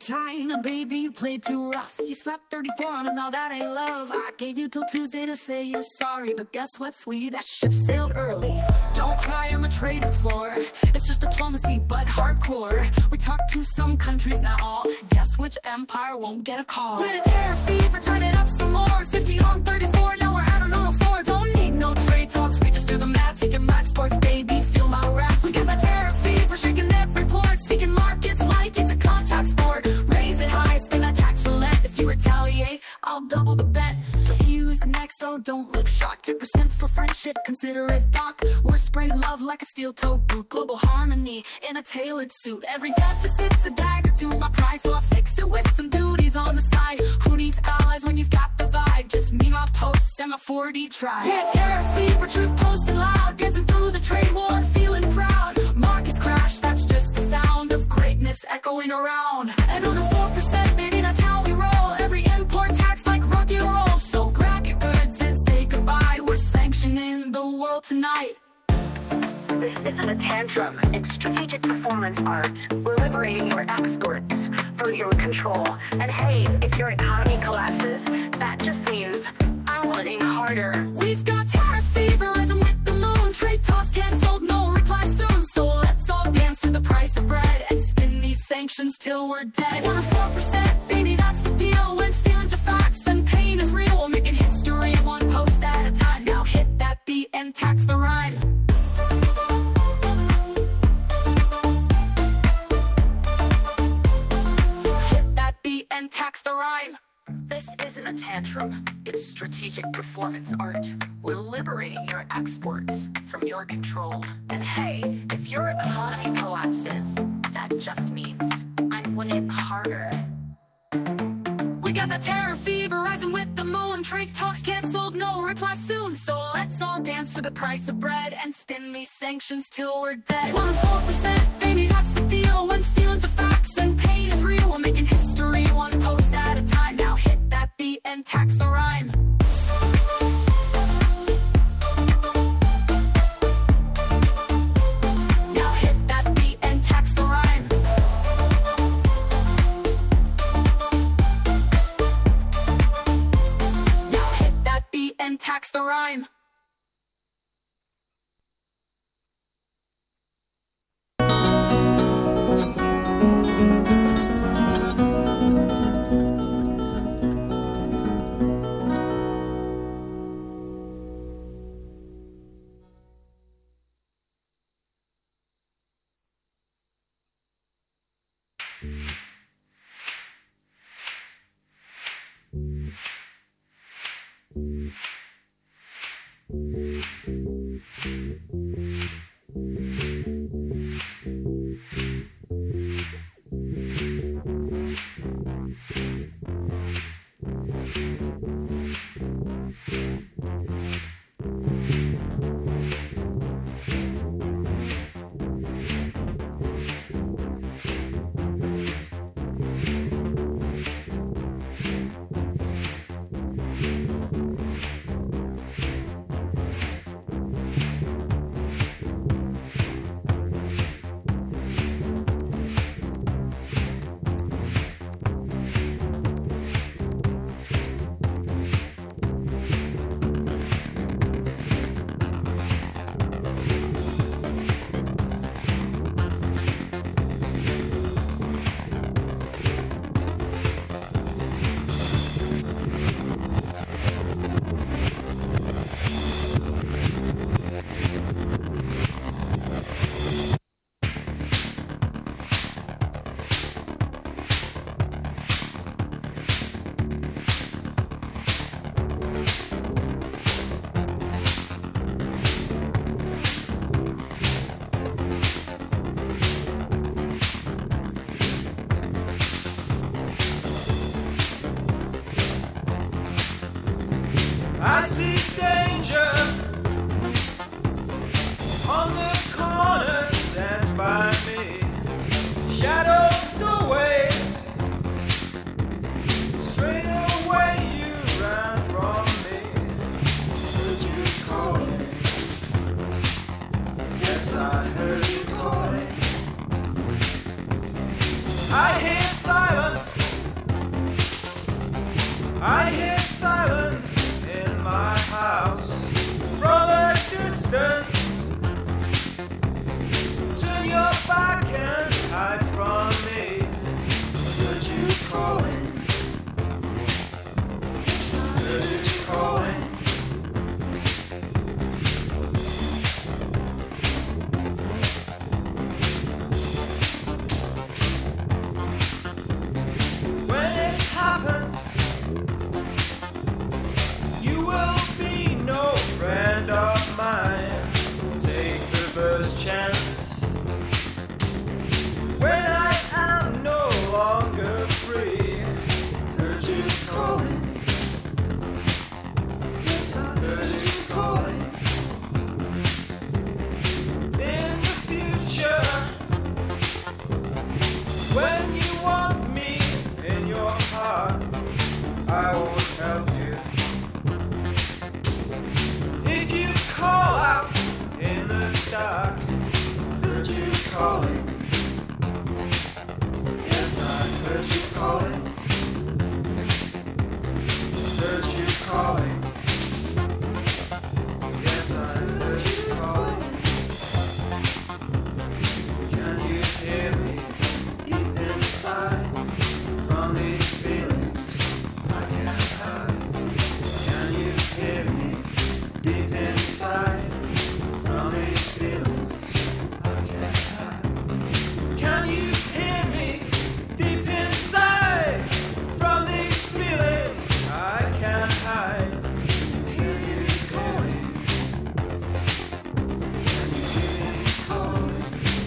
China, baby, you played too rough. You slapped 34 on him, now that ain't love. I gave you till Tuesday to say you're sorry, but guess what, sweetie, that ship sailed early. Don't cry on the trading floor, it's just diplomacy, but hardcore. We talked to some countries now, guess which empire won't get a call. We're in a terror fever, turn it up some more. 50 on 34, now we're out on 04. Don't need no trade talks, we just do the math. Taking match sports, baby, feel my wrath. We got that terror fever, shaking every port. Seeking markets like it's a contact sport. Raise it high, spin that tax roulette. If you retaliate, I'll double the bet. The EU's next, oh don't look shocked. 10% for friendship, consider it doc. We're spraying love like a steel-toed boot. Global harmony in a tailored suit. Every deficit's a dagger to my pride, so I'll fix it with some duties on the side. Who needs allies when you've got the vibe? Just me, my posts, and my 4D tribe. Yeah, it's terror fever, truth posted loud. Dancing through the trade war, feeling proud. Markets crash, that's just the sound of greatness echoing around. And on a 4%, baby, that's how we roll. Every import tax like rock and roll. So grab your goods and say goodbye. We're sanctioning the world tonight. This isn't a tantrum, it's strategic performance art. We're liberating your exports from your control. And hey, if your economy collapses, that just means I'm winning harder. We've got tariff fever, rising with the moon. Trade talks cancelled, no reply soon. So let's all dance to the price of bread and spin these sanctions till we're dead. 1 or 4%, baby, that's the deal. When feelings are facts and pain is real, we're making history one post at a time. Now hit that beat and tax the rhyme. And tax the rhyme. This isn't a tantrum, it's strategic performance art. We're liberating your exports from your control. And hey, if your economy collapses, that just means I'm winning harder. We got the terror fever, rising with the moon. Trade talks cancelled, no reply soon. So let's all dance to the price of bread and spin these sanctions till we're dead. 1 or 4%, baby, that's the deal. When feelings are facts and pain is real, we're making history one post at a time. Now hit that beat and tax the rhyme. Now hit that beat and tax the rhyme. Now hit that beat and tax the rhyme. I see danger on the corner, stand by me. Shadows the ways, straight away you ran from me. Heard you calling, yes I heard you calling. I hear silence calling. Yes, I heard you calling. Heard you calling. Yes, I heard you calling. Can you hear me deep inside? From these feelings I can't hide. Can you hear me deep inside? From these feelings I can't hide. Can you hear me deep inside? From these feelings I can't hide. Hear you calling. Can you hear me calling?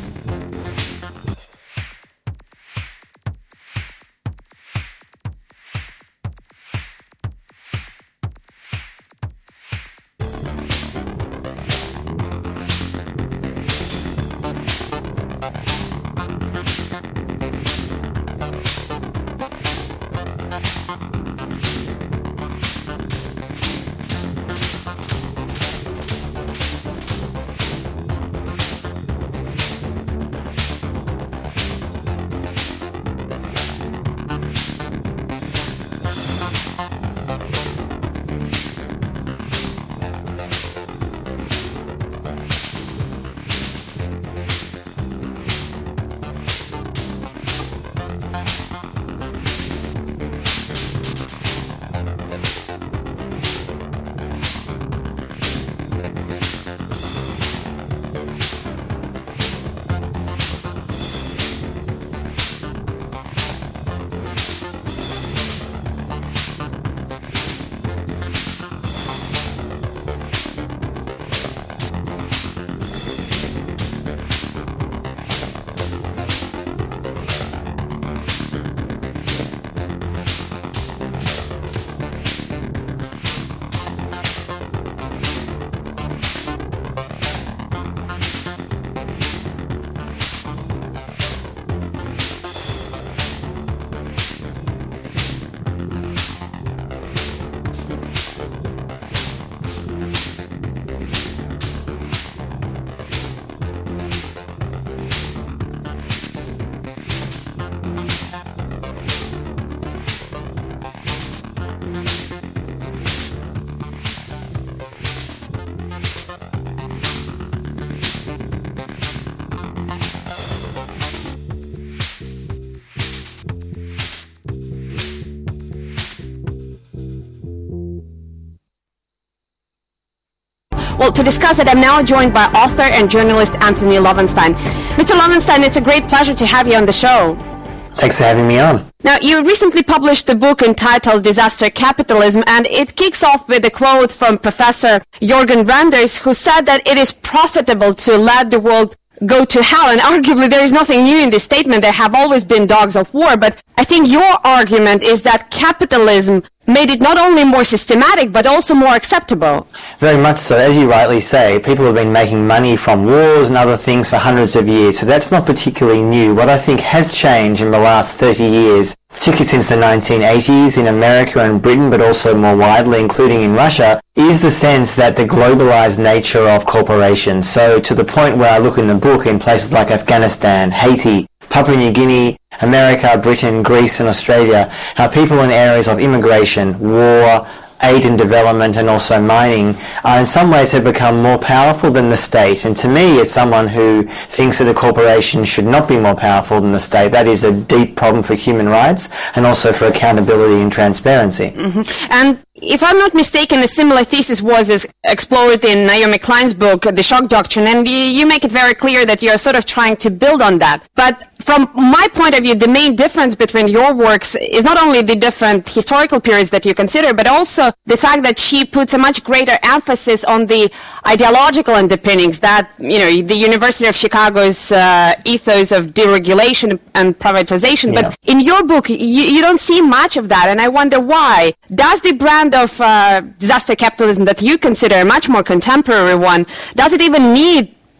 Well, to discuss it, I'm now joined by author and journalist Anthony Lovenstein. Mr. Lovenstein, it's a great pleasure to have you on the show. Thanks for having me on. Now, you recently published a book entitled Disaster Capitalism, and it kicks off with a quote from Professor Jorgen Randers, who said that it is profitable to let the world go to hell. And arguably, there is nothing new in this statement. There have always been dogs of war. But I think your argument is that capitalism made it not only more systematic, but also more acceptable. Very much so. As you rightly say, people have been making money from wars and other things for hundreds of years, so that's not particularly new. What I think has changed in the last 30 years, particularly since the 1980s in America and Britain, but also more widely, including in Russia, is the sense that the globalized nature of corporations. So to the point where I look in the book in places like Afghanistan, Haiti, Papua New Guinea, America, Britain, Greece and Australia, how people in areas of immigration, war, aid and development and also mining in some ways have become more powerful than the state. And to me, as someone who thinks that a corporation should not be more powerful than the state, that is a deep problem for human rights and also for accountability and transparency. Mm-hmm. And if I'm not mistaken, a similar thesis was explored in Naomi Klein's book, The Shock Doctrine, and you make it very clear that you're sort of trying to build on that. But from my point of view, the main difference between your works is not only the different historical periods that you consider, but also the fact that she puts a much greater emphasis on the ideological underpinnings that, you know, the University of Chicago's ethos of deregulation and privatization. Yeah. But in your book, you don't see much of that, and I wonder why. Does the brand of disaster capitalism that you consider a much more contemporary one, does it even need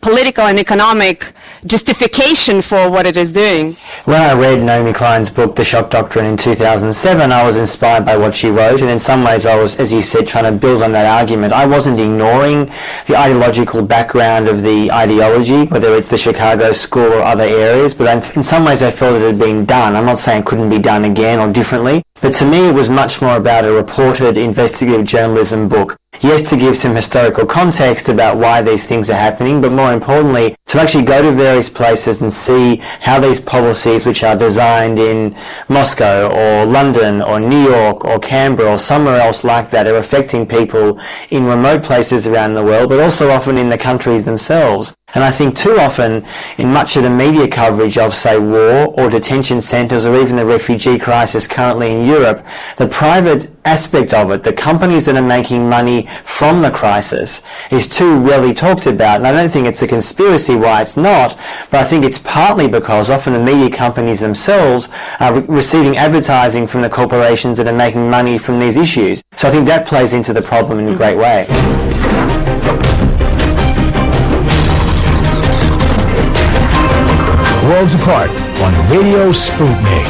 political and economic justification for what it is doing. When I read Naomi Klein's book, The Shock Doctrine, in 2007, I was inspired by what she wrote, and in some ways I was, as you said, trying to build on that argument. I wasn't ignoring the ideological background of the ideology, whether it's the Chicago School or other areas, but in some ways I felt it had been done. I'm not saying it couldn't be done again or differently, but to me it was much more about a reported investigative journalism book. Yes, to give some historical context about why these things are happening, but more importantly, to actually go to various places and see how these policies, which are designed in Moscow or London or New York or Canberra or somewhere else like that, are affecting people in remote places around the world, but also often in the countries themselves. And I think too often, in much of the media coverage of, say, war or detention centres or even the refugee crisis currently in Europe, the private aspect of it, the companies that are making money from the crisis, is too rarely talked about. And I don't think it's a conspiracy why it's not, but I think it's partly because often the media companies themselves are receiving advertising from the corporations that are making money from these issues. So I think that plays into the problem in a great way. Worlds Apart on Radio Sputnik.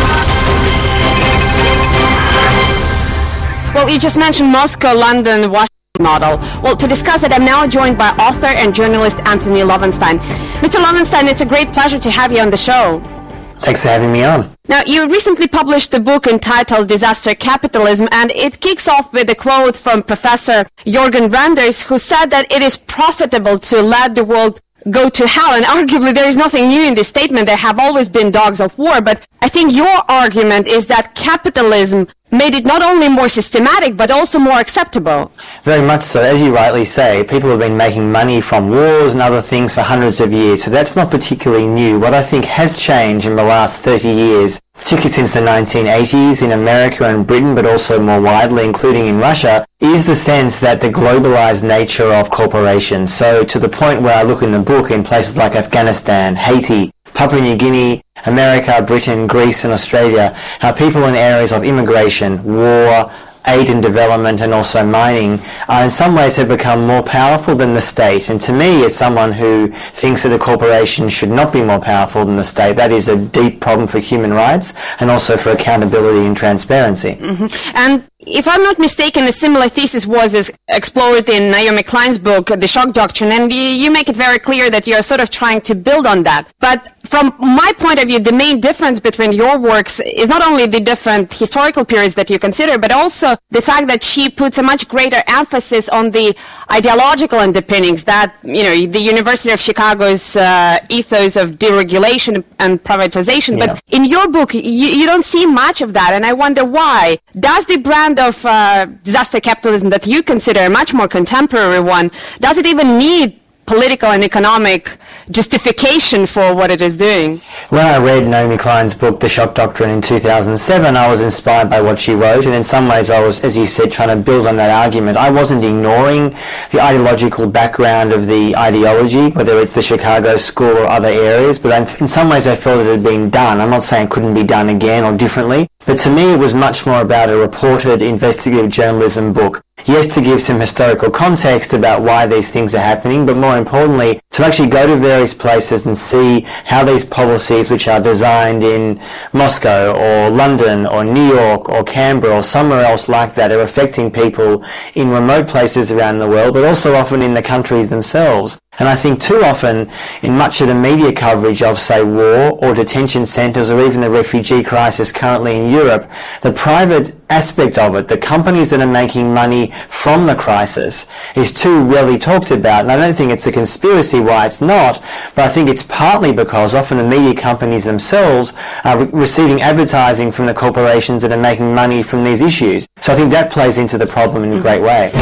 Well, you just mentioned Moscow, London, Washington model. Well, to discuss it, I'm now joined by author and journalist Anthony Loewenstein. Mr. Loewenstein, it's a great pleasure to have you on the show. Thanks for having me on. Now, you recently published a book entitled Disaster Capitalism, and it kicks off with a quote from Professor Jorgen Randers, who said that it is profitable to let the world go to hell. And arguably there is nothing new in this statement. There have always been dogs of war, but I think your argument is that capitalism made it not only more systematic but also more acceptable. Very much so. As you rightly say, people have been making money from wars and other things for hundreds of years, so that's not particularly new. What I think has changed in the last 30 years, particularly since the 1980s in America and Britain, but also more widely, including in Russia, is the sense that the globalized nature of corporations. So to the point where I look in the book in places like Afghanistan, Haiti, Papua New Guinea, America, Britain, Greece and Australia, how people in areas of immigration, war, aid and development and also mining in some ways have become more powerful than the state. And to me, as someone who thinks that a corporation should not be more powerful than the state, that is a deep problem for human rights and also for accountability and transparency. Mm-hmm. And if I'm not mistaken, a similar thesis was explored in Naomi Klein's book, The Shock Doctrine, and you make it very clear that you're sort of trying to build on that. But from my point of view, the main difference between your works is not only the different historical periods that you consider, but also the fact that she puts a much greater emphasis on the ideological underpinnings that, you know, the University of Chicago's ethos of deregulation and privatization. Yeah. But in your book, you don't see much of that, and I wonder why. Does the brand of disaster capitalism that you consider a much more contemporary one, does it even need political and economic justification for what it is doing? When I read Naomi Klein's book, The Shock Doctrine, in 2007, I was inspired by what she wrote, and in some ways I was, as you said, trying to build on that argument. I wasn't ignoring the ideological background of the ideology, whether it's the Chicago School or other areas, but in some ways I felt it had been done. I'm not saying it couldn't be done again or differently, but to me it was much more about a reported investigative journalism book. Yes, to give some historical context about why these things are happening, but more importantly, to actually go to various places and see how these policies, which are designed in Moscow or London or New York or Canberra or somewhere else like that, are affecting people in remote places around the world, but also often in the countries themselves. And I think too often, in much of the media coverage of, say, war or detention centres or even the refugee crisis currently in Europe, the private aspect of it, the companies that are making money from the crisis, is too rarely talked about. And I don't think it's a conspiracy why it's not, but I think it's partly because often the media companies themselves are receiving advertising from the corporations that are making money from these issues. So I think that plays into the problem in a great way.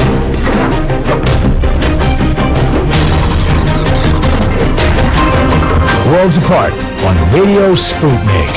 Worlds Apart on Radio Sputnik.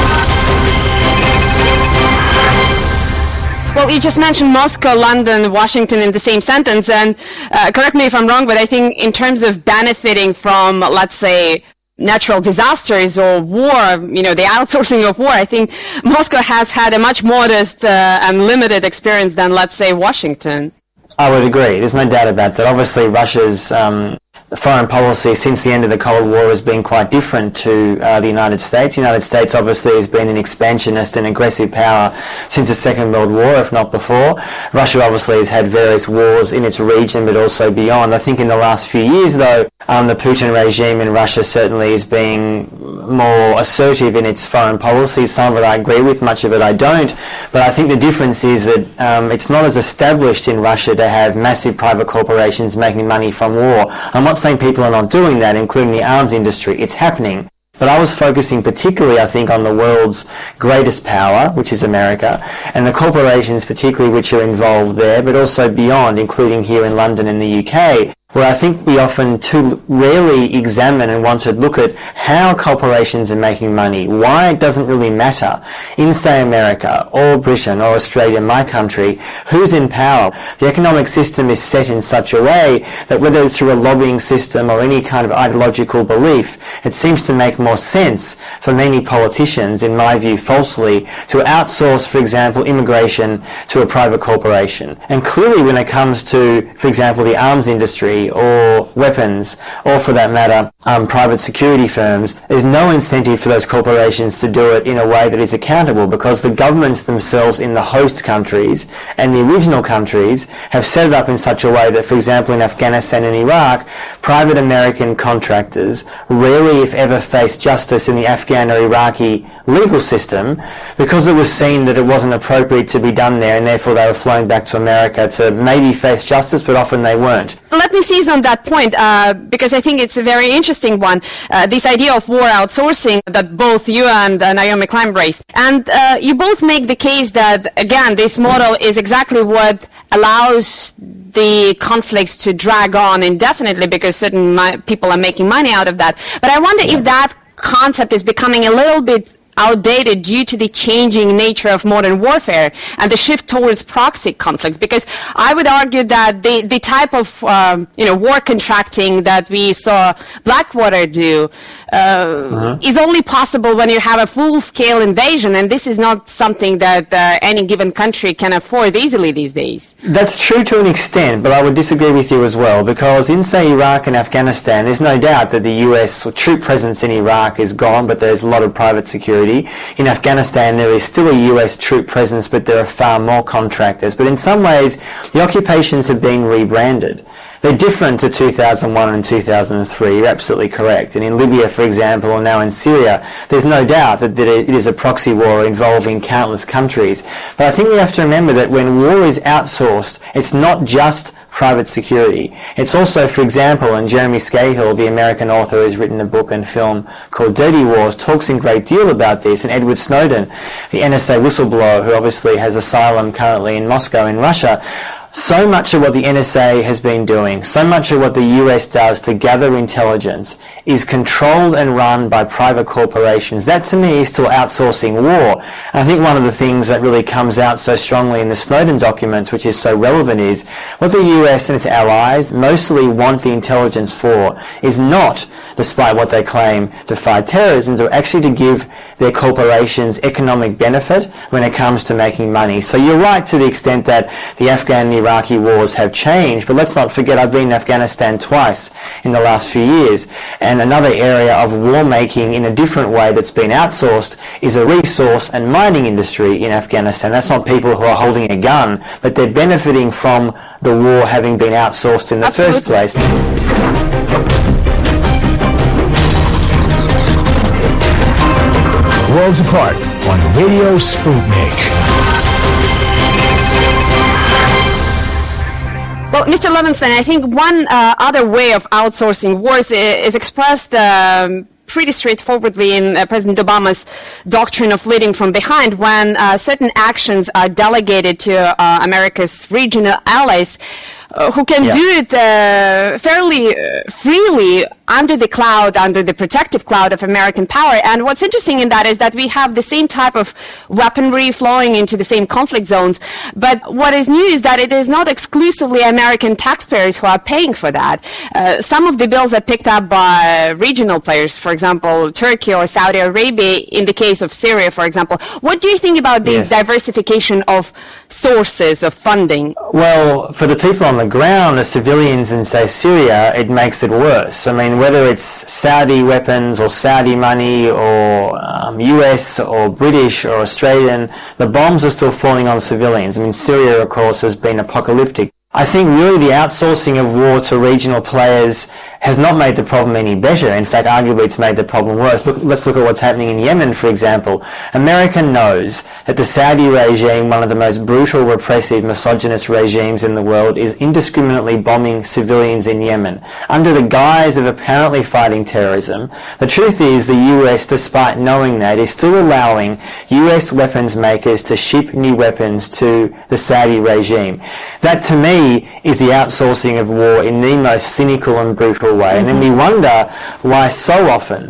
Well, you just mentioned Moscow, London, Washington in the same sentence, and correct me if I'm wrong, but I think in terms of benefiting from, let's say, natural disasters or war, you know, the outsourcing of war, I think Moscow has had a much modest and limited experience than, let's say, Washington. I would agree. There's no doubt about that. Obviously, Russia's foreign policy since the end of the Cold War has been quite different to the United States. The United States obviously has been an expansionist and aggressive power since the Second World War, if not before. Russia obviously has had various wars in its region, but also beyond. I think in the last few years, though, the Putin regime in Russia certainly is being more assertive in its foreign policy. Some of it I agree with, much of it I don't. But I think the difference is that it's not as established in Russia to have massive private corporations making money from war. I'm not saying people are not doing that, including the arms industry. It's happening. But I was focusing particularly, I think, on the world's greatest power, which is America, and the corporations particularly which are involved there, but also beyond, including here in London and the UK, where I think we often too rarely examine and want to look at how corporations are making money, why it doesn't really matter in, say, America or Britain or Australia, my country, who's in power. The economic system is set in such a way that whether it's through a lobbying system or any kind of ideological belief, it seems to make more sense for many politicians, in my view falsely, to outsource, for example, immigration to a private corporation. And clearly when it comes to, for example, the arms industry or weapons, or for that matter, private security firms, there's no incentive for those corporations to do it in a way that is accountable, because the governments themselves in the host countries and the original countries have set it up in such a way that, for example, in Afghanistan and Iraq, private American contractors rarely, if ever, face justice in the Afghan or Iraqi legal system, because it was seen that it wasn't appropriate to be done there, and therefore they were flown back to America to maybe face justice, but often they weren't. Let me seize on that point, because I think it's a very interesting one, this idea of war outsourcing that both you and Naomi Klein raised. And you both make the case that, again, this model is exactly what allows the conflicts to drag on indefinitely, because certain people are making money out of that. But I wonder if that concept is becoming a little bit outdated due to the changing nature of modern warfare and the shift towards proxy conflicts, because I would argue that the type of war contracting that we saw Blackwater do is only possible when you have a full-scale invasion, and this is not something that any given country can afford easily these days. That's true to an extent, but I would disagree with you as well, because in, say, Iraq and Afghanistan, there's no doubt that the US troop presence in Iraq is gone, but there's a lot of private security. In Afghanistan, there is still a US troop presence, but there are far more contractors. But in some ways, the occupations have been rebranded. They're different to 2001 and 2003, you're absolutely correct. And in Libya, for example, or now in Syria, there's no doubt that it is a proxy war involving countless countries. But I think we have to remember that when war is outsourced, it's not just private security. It's also, for example, and Jeremy Scahill, the American author who's written a book and film called Dirty Wars, talks in great deal about this, and Edward Snowden, the NSA whistleblower who obviously has asylum currently in Moscow in Russia. So much of what the NSA has been doing, so much of what the US does to gather intelligence is controlled and run by private corporations. That to me is still outsourcing war. And I think one of the things that really comes out so strongly in the Snowden documents, which is so relevant, is what the US and its allies mostly want the intelligence for is not, despite what they claim, to fight terrorism, to actually to give their corporations economic benefit when it comes to making money. So you're right to the extent that the Afghan and Iraqi wars have changed, but let's not forget I've been in Afghanistan twice in the last few years, and another area of war making in a different way that's been outsourced is a resource and mining industry in Afghanistan. That's not people who are holding a gun, but they're benefiting from the war having been outsourced in the first place. Worlds Apart on Radio Sputnik. Well, Mr. Levinson, I think one other way of outsourcing wars is expressed pretty straightforwardly in President Obama's doctrine of leading from behind, when certain actions are delegated to America's regional allies who can do it fairly freely under the cloud, under the protective cloud of American power. And what's interesting in that is that we have the same type of weaponry flowing into the same conflict zones. But what is new is that it is not exclusively American taxpayers who are paying for that. Some of the bills are picked up by regional players, for example, Turkey or Saudi Arabia, in the case of Syria, for example. What do you think about this diversification of sources of funding? Well, for the people on on the ground, the civilians in, say, Syria, it makes it worse. I mean, whether it's Saudi weapons or Saudi money or US or British or Australian, the bombs are still falling on civilians. I mean, Syria, of course, has been apocalyptic. I think really the outsourcing of war to regional players has not made the problem any better. In fact, arguably it's made the problem worse. Let's look at what's happening in Yemen, for example. America knows that the Saudi regime, one of the most brutal, repressive, misogynist regimes in the world, is indiscriminately bombing civilians in Yemen under the guise of apparently fighting terrorism. The truth is the US, despite knowing that, is still allowing US weapons makers to ship new weapons to the Saudi regime. That, to me, is the outsourcing of war in the most cynical and brutal way. And then we wonder why so often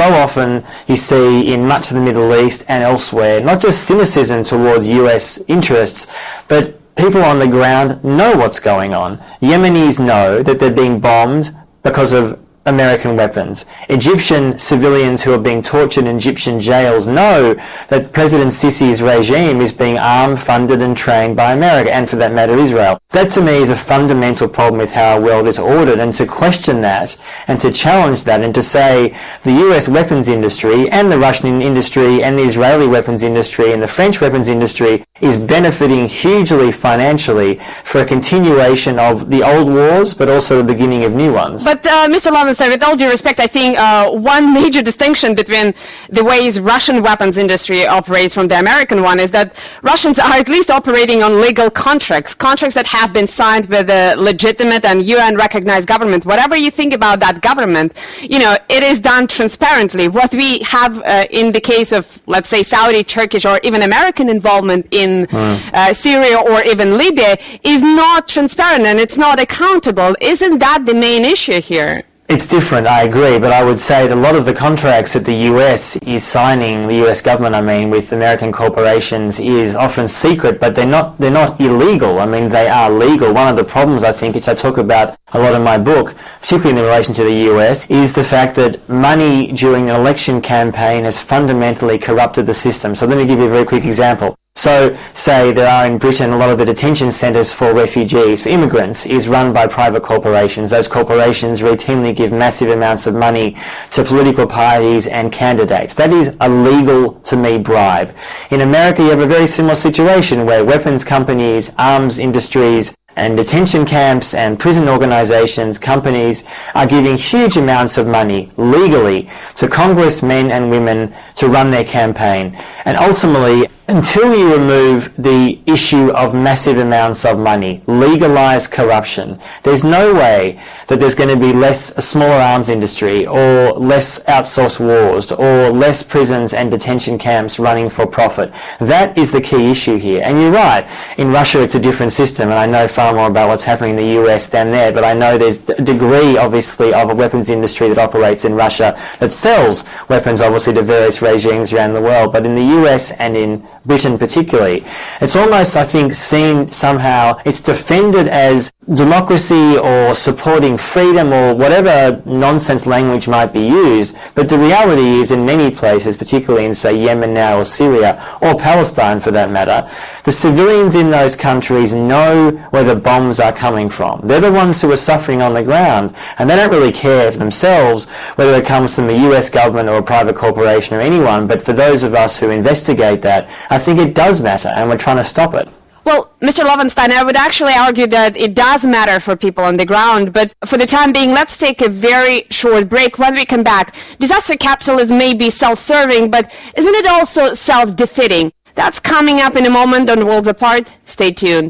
you see in much of the Middle East and elsewhere, not just cynicism towards US interests, but people on the ground know what's going on. Yemenis know that they're being bombed because of American weapons. Egyptian civilians who are being tortured in Egyptian jails know that President Sisi's regime is being armed, funded and trained by America, and for that matter Israel. That to me is a fundamental problem with how our world is ordered, and to question that and to challenge that and to say the US weapons industry and the Russian industry and the Israeli weapons industry and the French weapons industry is benefiting hugely financially for a continuation of the old wars but also the beginning of new ones. But Mr. Lovenstein, with all due respect, I think one major distinction between the ways Russian weapons industry operates from the American one is that Russians are at least operating on legal contracts that have been signed with a legitimate and UN-recognized government. Whatever you think about that government, it is done transparently. What we have in the case of, let's say, Saudi, Turkish, or even American involvement in Syria or even Libya is not transparent and it's not accountable. Isn't that the main issue here? It's different, I agree, but I would say that a lot of the contracts that the US is signing, the US government, with American corporations is often secret, but they're not illegal. I mean, they are legal. One of the problems, I think, which I talk about a lot in my book, particularly in relation to the US, is the fact that money during an election campaign has fundamentally corrupted the system. So let me give you a very quick example. So, say there are in Britain a lot of the detention centres for refugees, for immigrants, is run by private corporations. Those corporations routinely give massive amounts of money to political parties and candidates. That is a legal, to me, bribe. In America, you have a very similar situation where weapons companies, arms industries, and detention camps and prison organizations, companies are giving huge amounts of money legally to congressmen and women to run their campaign. And ultimately, until you remove the issue of massive amounts of money, legalize corruption, there's no way that there's going to be a smaller arms industry or less outsourced wars or less prisons and detention camps running for profit. That is the key issue here. And you're right, in Russia it's a different system, and I know far more about what's happening in the US than there, but I know there's a degree, obviously, of a weapons industry that operates in Russia that sells weapons, obviously, to various regimes around the world. But in the US and in Britain particularly, it's almost, I think, seen somehow, it's defended as democracy or supporting freedom or whatever nonsense language might be used, but the reality is in many places, particularly in, say, Yemen now or Syria or Palestine for that matter, the civilians in those countries know where the bombs are coming from. They're the ones who are suffering on the ground, and they don't really care for themselves whether it comes from the US government or a private corporation or anyone, but for those of us who investigate that, I think it does matter, and we're trying to stop it. Well, Mr. Lovenstein, I would actually argue that it does matter for people on the ground, but for the time being, let's take a very short break. When we come back, disaster capitalism may be self-serving, but isn't it also self-defeating? That's coming up in a moment on Worlds Apart. Stay tuned.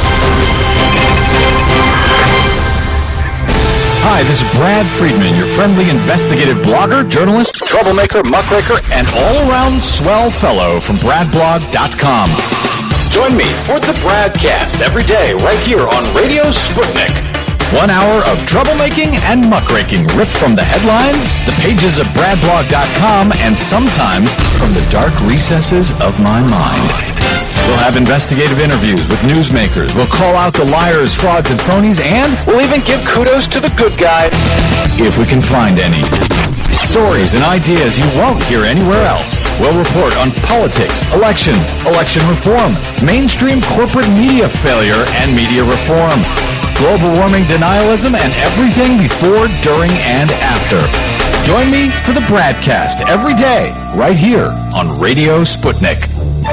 Hi, this is Brad Friedman, your friendly investigative blogger, journalist, troublemaker, muckraker, and all-around swell fellow from BradBlog.com. Join me for the Bradcast every day right here on Radio Sputnik. 1 hour of troublemaking and muckraking ripped from the headlines, the pages of BradBlog.com, and sometimes from the dark recesses of my mind. We'll have investigative interviews with newsmakers. We'll call out the liars, frauds, and phonies, and we'll even give kudos to the good guys, if we can find any. Stories and ideas you won't hear anywhere else. We'll report on politics, election reform, mainstream corporate media failure, and media reform. global warming denialism, and everything before, during, and after. Join me for the Bradcast every day, right here on Radio Sputnik.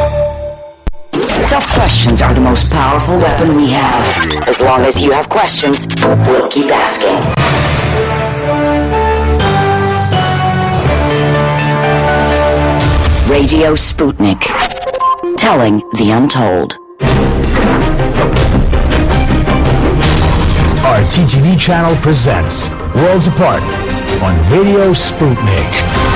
Tough questions are the most powerful weapon we have. As long as you have questions, we'll keep asking. Radio Sputnik. Telling the untold. Our TTV channel presents Worlds Apart on Radio Sputnik.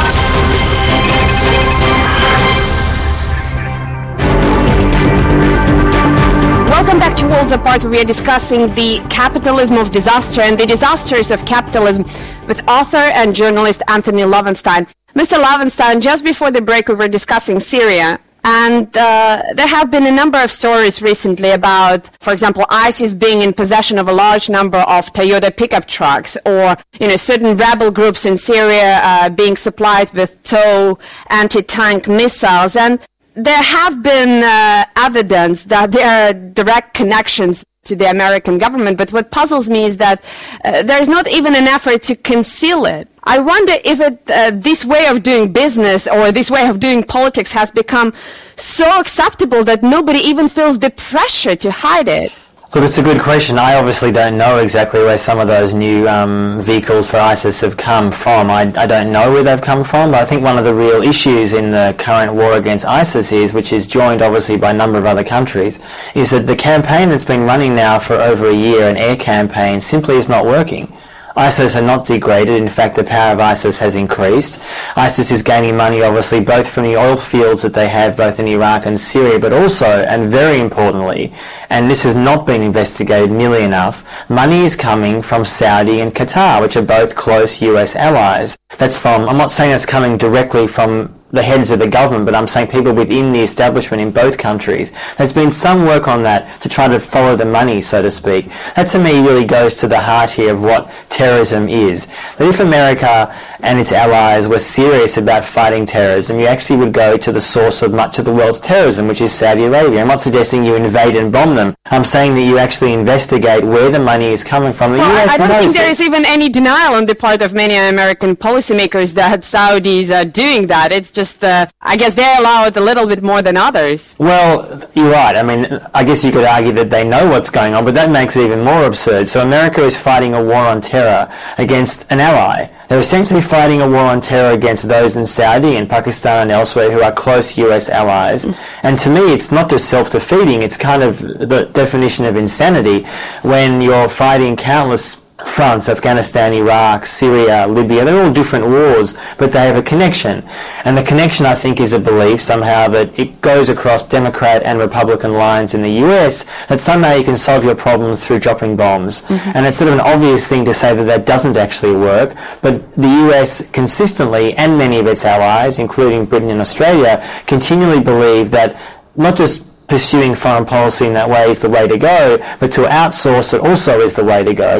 Welcome back to Worlds Apart. We are discussing the capitalism of disaster and the disasters of capitalism with author and journalist Anthony Loewenstein. Mr. Loewenstein, just before the break we were discussing Syria, and there have been a number of stories recently about, for example, ISIS being in possession of a large number of Toyota pickup trucks, or certain rebel groups in Syria being supplied with TOW anti-tank missiles. And there have been evidence that there are direct connections to the American government, but what puzzles me is that there's not even an effort to conceal it. I wonder if this way of doing business or this way of doing politics has become so acceptable that nobody even feels the pressure to hide it. Look, it's a good question. I obviously don't know exactly where some of those new vehicles for ISIS have come from. I don't know where they've come from, but I think one of the real issues in the current war against ISIS is, which is joined obviously by a number of other countries, is that the campaign that's been running now for over a year, an air campaign, simply is not working. ISIS are not degraded. In fact, the power of ISIS has increased. ISIS is gaining money, obviously, both from the oil fields that they have both in Iraq and Syria, but also, and very importantly, and this has not been investigated nearly enough, money is coming from Saudi and Qatar, which are both close US allies. That's from, I'm not saying it's coming directly from the heads of the government, but I'm saying people within the establishment in both countries. There's been some work on that to try to follow the money, so to speak. That to me really goes to the heart here of what terrorism is. That if America and its allies were serious about fighting terrorism, you actually would go to the source of much of the world's terrorism, which is Saudi Arabia. I'm not suggesting you invade and bomb them. I'm saying that you actually investigate where the money is coming from. The US I don't knows think there is even any denial on the part of many American policymakers that Saudis are doing that. It's just, I guess they allow it a little bit more than others. Well, you're right. I mean, I guess you could argue that they know what's going on, but that makes it even more absurd. So America is fighting a war on terror against an ally. They're essentially fighting a war on terror against those in Saudi and Pakistan and elsewhere who are close US allies. And to me, it's not just self-defeating. It's kind of the definition of insanity when you're fighting countless fronts, Afghanistan, Iraq, Syria, Libya. They're all different wars, but they have a connection. And the connection, I think, is a belief somehow that it goes across Democrat and Republican lines in the US, that somehow you can solve your problems through dropping bombs. And it's sort of an obvious thing to say that that doesn't actually work, but the US consistently, and many of its allies, including Britain and Australia, continually believe that not just pursuing foreign policy in that way is the way to go, but to outsource it also is the way to go.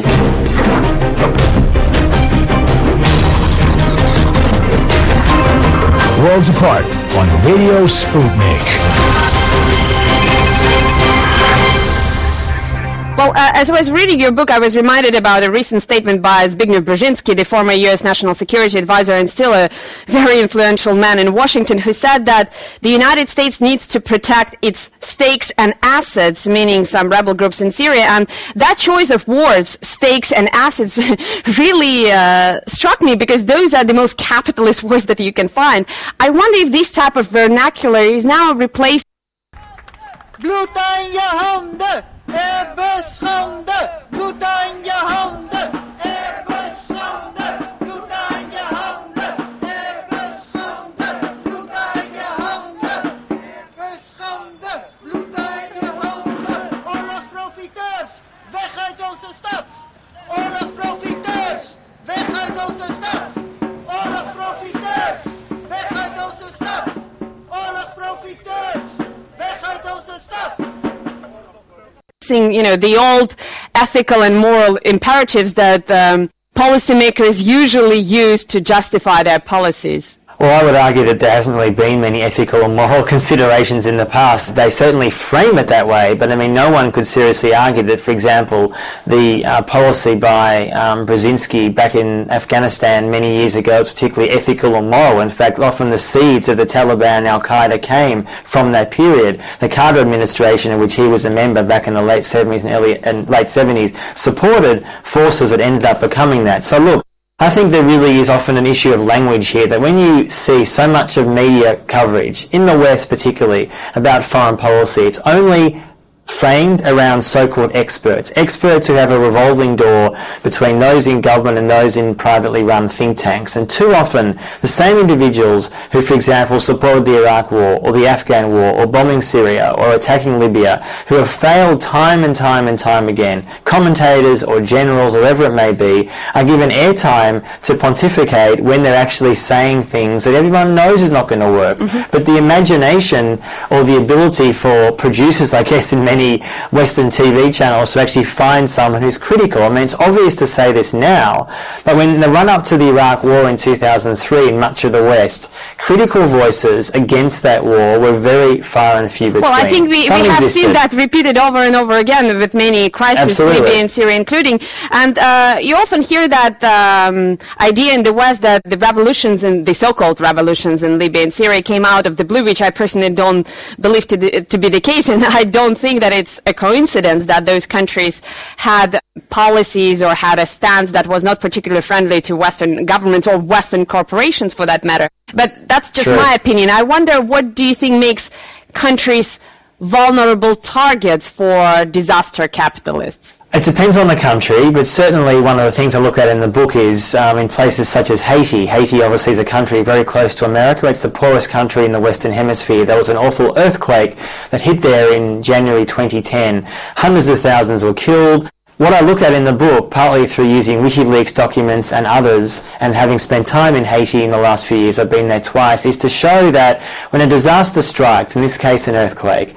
Worlds Apart on Radio Sputnik. Well, as I was reading your book, I was reminded about a recent statement by Zbigniew Brzezinski, the former U.S. National Security Advisor and still a very influential man in Washington, who said that the United States needs to protect its stakes and assets, meaning some rebel groups in Syria. And that choice of words, stakes and assets, really struck me because those are the most capitalist words that you can find. I wonder if this type of vernacular is now replaced. Bloed aan je handen, beschande. Bloed aan je handen, beschande. Bloed aan je handen, beschande. Bloed aan je handen, beschande. Bloed aan je handen. Oorlogsprofiteurs, weg uit onze stad. Oorlogsprofiteurs, weg uit onze stad. Oorlogsprofiteurs, weg uit onze stad. Oorlogsprofiteurs, weg uit onze stad. The old ethical and moral imperatives that policymakers usually use to justify their policies. Well, I would argue that there hasn't really been many ethical or moral considerations in the past. They certainly frame it that way, but I mean, no one could seriously argue that, for example, the policy by Brzezinski back in Afghanistan many years ago was particularly ethical or moral. In fact, often the seeds of the Taliban and Al-Qaeda came from that period. The Carter administration, in which he was a member back in the late 70s and late 70s, supported forces that ended up becoming that. So look, I think there really is often an issue of language here, that when you see so much of media coverage, in the West particularly, about foreign policy, it's only framed around so-called experts who have a revolving door between those in government and those in privately run think tanks. And too often, the same individuals who, for example, supported the Iraq War or the Afghan War or bombing Syria or attacking Libya, who have failed time and time and time again, commentators or generals or whatever it may be, are given airtime to pontificate when they're actually saying things that everyone knows is not going to work. But the imagination or the ability for producers, I guess, in many Western TV channels to actually find someone who's critical. I mean, it's obvious to say this now, but when the run-up to the Iraq War in 2003 in much of the West, critical voices against that war were very far and few between. Well, I think we have seen that repeated over and over again with many crises, Libya and Syria including. And you often hear that idea in the West that the revolutions, and the so-called revolutions in Libya and Syria came out of the blue, which I personally don't believe to be the case, and I don't think that it's a coincidence that those countries had policies or had a stance that was not particularly friendly to Western governments or Western corporations for that matter. But that's just my opinion. I wonder, what do you think makes countries vulnerable targets for disaster capitalists? It depends on the country, but certainly one of the things I look at in the book is in places such as Haiti. Haiti obviously is a country very close to America. It's the poorest country in the Western Hemisphere. There was an awful earthquake that hit there in January 2010. Hundreds of thousands were killed. What I look at in the book, partly through using WikiLeaks documents and others, and having spent time in Haiti in the last few years, I've been there twice, is to show that when a disaster strikes, in this case an earthquake,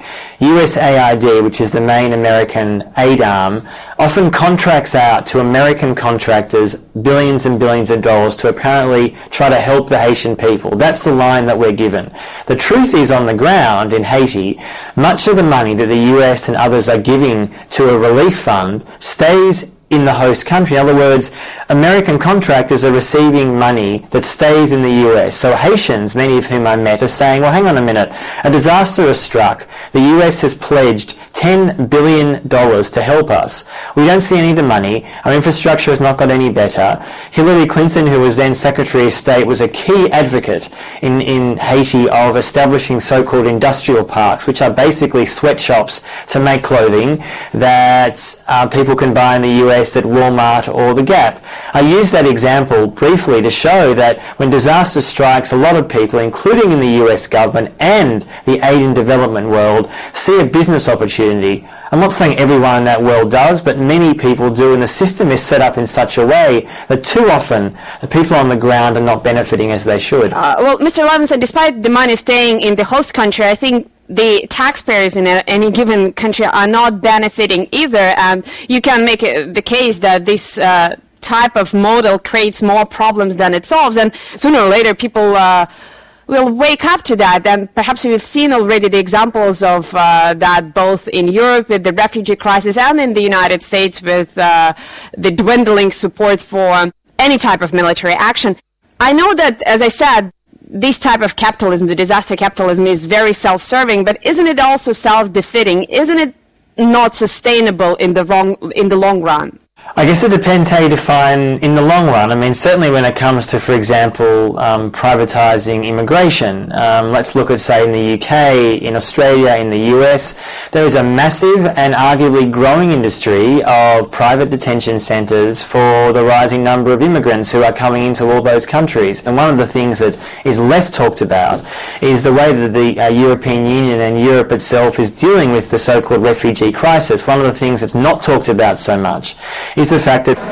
USAID, which is the main American aid arm, often contracts out to American contractors billions and billions of dollars to apparently try to help the Haitian people. That's the line that we're given. The truth is, on the ground in Haiti, much of the money that the US and others are giving to a relief fund stays in the host country. In other words, American contractors are receiving money that stays in the US. So Haitians, many of whom I met, are saying, well, hang on a minute, a disaster has struck. The US has pledged $10 billion to help us. We don't see any of the money. Our infrastructure has not got any better. Hillary Clinton, who was then Secretary of State, was a key advocate in Haiti of establishing so-called industrial parks, which are basically sweatshops to make clothing that people can buy in the US at Walmart or the Gap. I use that example briefly to show that when disaster strikes, a lot of people, including in the US government and the aid and development world, see a business opportunity. I'm not saying everyone in that world does, but many people do, and the system is set up in such a way that too often the people on the ground are not benefiting as they should. Well, Mr. Levinson, despite the money staying in the host country, I think the taxpayers in any given country are not benefiting either, and you can make the case that this type of model creates more problems than it solves, and sooner or later people will wake up to that. And perhaps we've seen already the examples of that both in Europe with the refugee crisis and in the United States with the dwindling support for any type of military action. I know that, as I said, this type of capitalism, the disaster capitalism, is very self-serving, but isn't it also self-defeating? Isn't it not sustainable in the long run? I guess it depends how you define in the long run. I mean, certainly when it comes to, for example, privatising immigration, let's look at, say, in the UK, in Australia, in the US, there is a massive and arguably growing industry of private detention centres for the rising number of immigrants who are coming into all those countries. And one of the things that is less talked about is the way that the European Union and Europe itself is dealing with the so-called refugee crisis. One of the things that's not talked about so much is the fact that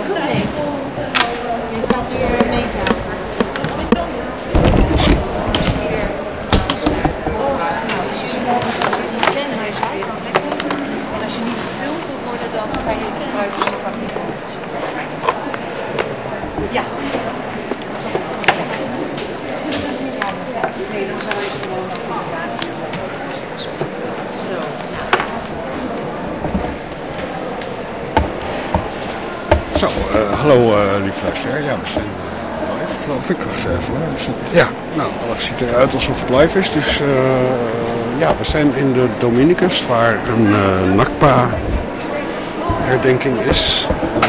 Zo, hallo lieve luisteraar. Ja, we zijn live, geloof ik. Wacht even hoor. Ja, nou, het ziet eruit alsof het live is. Dus ja, we zijn in de Dominicus, waar een NACPA-herdenking is.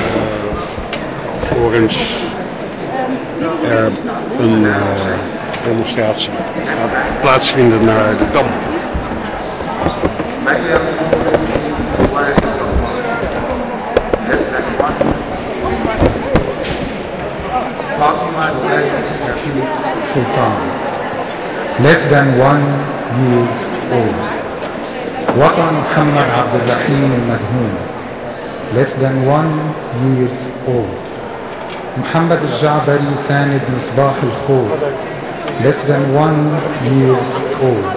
Alvorens er een demonstratie gaat plaatsvinden naar de Dam. Sultan, less than 1 year old. Watan Muhammad Abdul Rahim al-Madhoun, less than 1 year old. Muhammad al-Ja'bari Sanid Misbah al-Khor, less than 1 year old.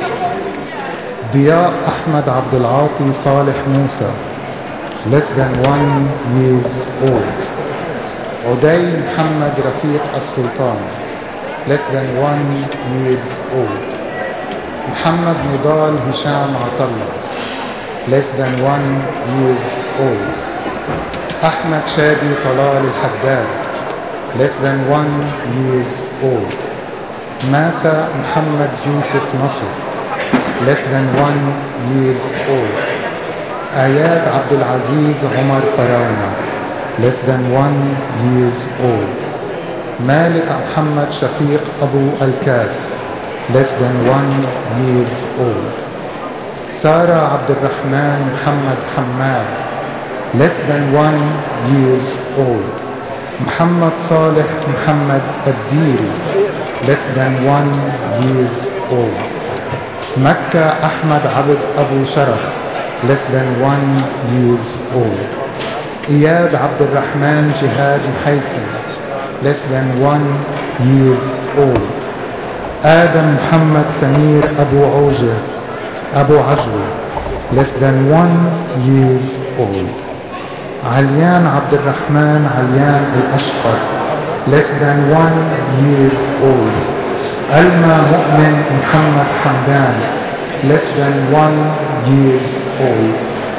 Diya Ahmad Abdul Ati Salih Musa, less than 1 year old. Uday Muhammad Rafiq al-Sultan, less than 1 year old. Muhammad Nidal Hisham Atallah, less than 1 year old. Ahmad Shadi Talal al-Haddad, less than 1 year old. Masa Muhammad Yusuf Nasr, less than 1 year old. Ayad Abdul Aziz Omar Farauna, less than 1 year old. Malik Muhammad Shafiq Abu Al-Kas, less than 1 year old. Sarah Abdul Rahman Muhammad Hamad, less than 1 year old. Muhammad Saleh Muhammad Ad-Diri, less than 1 year old. Makkah Ahmad Abd Abu Sharaf, less than 1 year old. Iyad Abdul Rahman Jihad Muhaysin, less than 1 year old. Adam Muhammad Samir Abu Auja Abu Ajwa, less than 1 year old. Alian Abdul Rahman Alian Al-Ashqar, less than 1 year old. Alma Mu'min Muhammad Hamdan, less than 1 year old.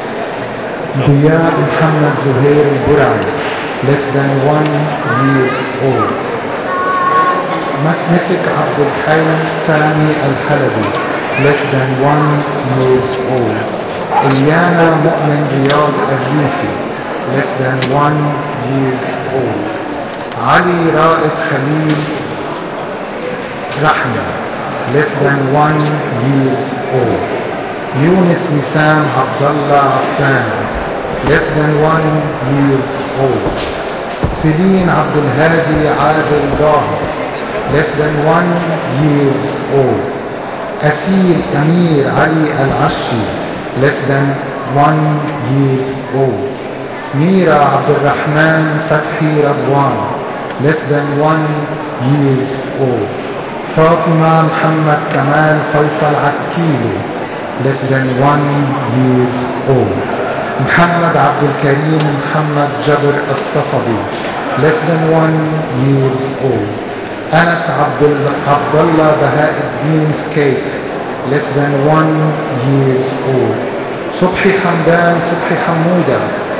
Diya Muhammad Zuhair Al-Burai, less than 1 year old. Masmisik Abdul Hayy Sami Al-Halabi, less than 1 year old. Ilyana Mu'min Riyad Al-Rifi, less than 1 year old. Ali Ra'id Khalil Rahma, less than 1 year old. Yunus Wissam Abdullah Affana, less than 1 year old. Celine Abdul Hadi Adil Dahir, less than 1 year old. Asil Amir Ali Al-Ashi, less than 1 year old. Mira Abdul Rahman Fathi Radwan, less than 1 year old. Fatima Muhammad Kamal Faisal Akkili, less than 1 year old. Muhammad Abdul Karim Muhammad Jabr Al-Safadi, less than 1 year old. Anas Abdullah Bahauddin Skate, less than 1 year old. Subhi Hamdan Subhi Hamouda,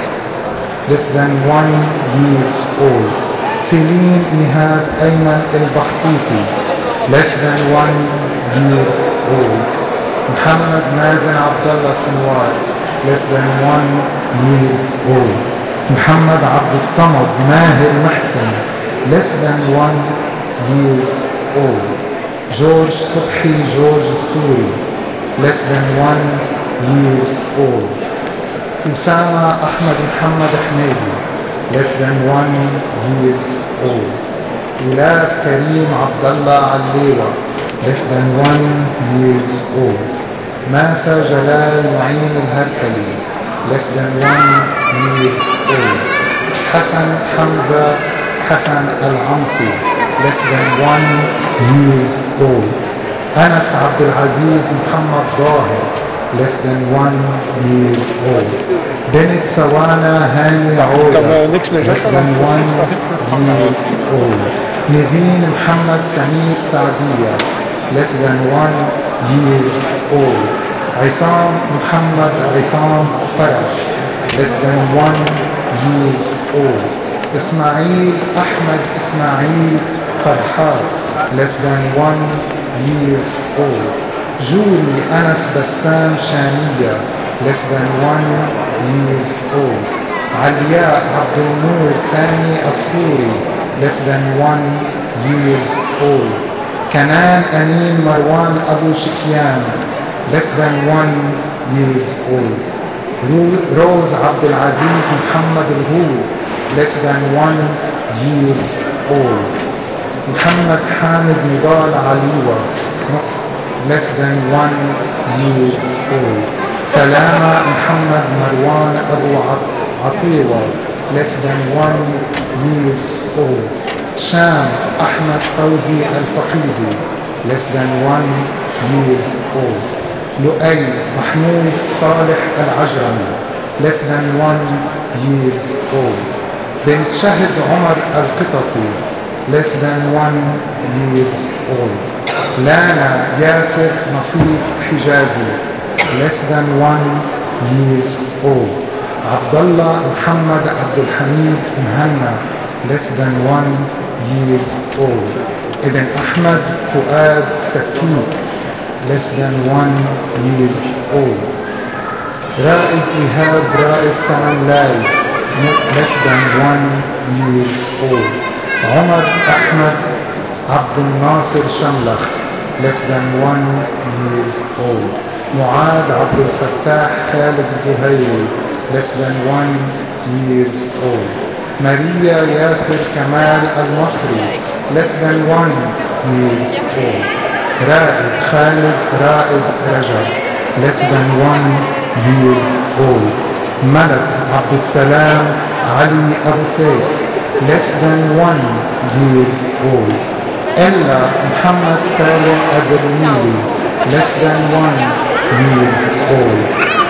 less than 1 year old. Celine Ihad Ayman El-Bahtiti, less than 1 year old. Muhammad Mazen Abdullah Sinwar, less than 1 year old. Muhammad Abdul Samad Mahir Mahsen, less than 1 year old. George Subhi George Suri, less than 1 year old. Usama Ahmad Muhammad Ahmedi, less than 1 year old. Ilaf Karim Abdullah Al-Lewa, less than 1 year old. Masa Jalal Mu'in Al-Harkali, less than 1 year old. Hassan Hamza Hassan Al-Amsi, less than 1 year old. Anas Abdul Aziz Muhammad Dahir, less than 1 year old. Bennett Sawana Hani Aouda, less than 1 year old. Niveen Muhammad Samir Saadiya, less than 1 year old. Isam Muhammad Isam Faraj, less than 1 year old. Ismail Ahmed Ismail Farhat, less than 1 years old. Julie Anas Bassam Shaniya, less than 1 years old. Alia Abdul Noor Sani Asuri, less than 1 years old. Kanan Amin Marwan Abu Shikyan, less than 1 years old. Rose Abdul Aziz Muhammad Al-Ghul, less than 1 years old. Muhammad Hamid Nidal Aliwa, less than 1 years old. Salama Muhammad Marwan Abu Atiwa, less than 1 years old. Sham Ahmad Fawzi Al-Faqidi, less than 1 years old. Lu'ay Mahmoud Saleh Al-Ajrami, less than 1 years old. Bint Shahid Umar Al-Qitati, less than 1 years old. Lana Yasir Nasif Hijazi, less than 1 years old. Abdullah Muhammad Abdul Hamid Mhanna, less than 1 years old. Ibn Ahmad Fuad Sakik, less than 1 years old. Ra'id Ihab Ra'id Samanlai, less than 1 years old. Umar Ahmad Abdul Nasir Shamlakh, less than 1 years old. Muad Abdul Fattah Khalid Zuhairi, less than 1 years old. Maria Yasir Kamal Al-Masri, less than 1 years old. Ra'id Khalid Ra'id Rajab, less than 1 years old. Malak Abdul Salam Ali Abu Saif, less than 1 years old. Ella Muhammad Salim Ad-Dirmili, less than 1 years old.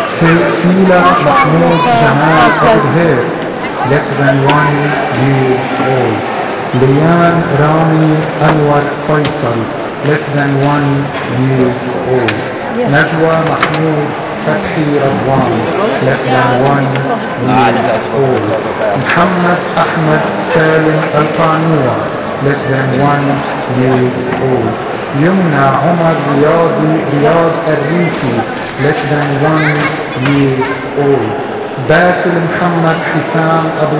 Sila Mahmoud Jamal Abdher, less than 1 years old. Lian Rami Anwar Faisal, less than 1 years old. Najwa Mahmoud Fathi Radwan, less than 1 years old. Muhammad Ahmad Salim Al-Qanua, less than 1 years old. Yumna Umar Riyad Al-Rifi, less than 1 years old. Basil Muhammad Hisam Abu